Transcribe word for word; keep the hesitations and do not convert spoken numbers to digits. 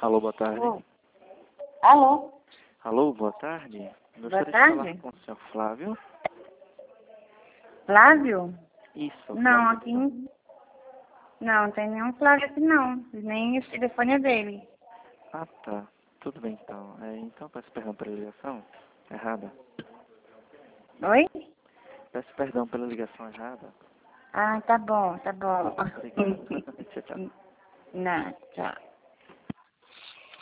Alô, boa tarde. Alô? Alô? Alô, boa tarde. Boa Gostaria de tarde. falar com o senhor Flávio. Flávio? Isso, Não, Flávio. aqui não, não tem nenhum Flávio aqui não. Nem o telefone é dele. Ah, tá. Tudo bem, então. É, então, peço perdão pela ligação errada. Oi? Peço perdão pela ligação errada. Ah, tá bom, tá bom. Obrigado. Tchau, tchau. Não, tchau.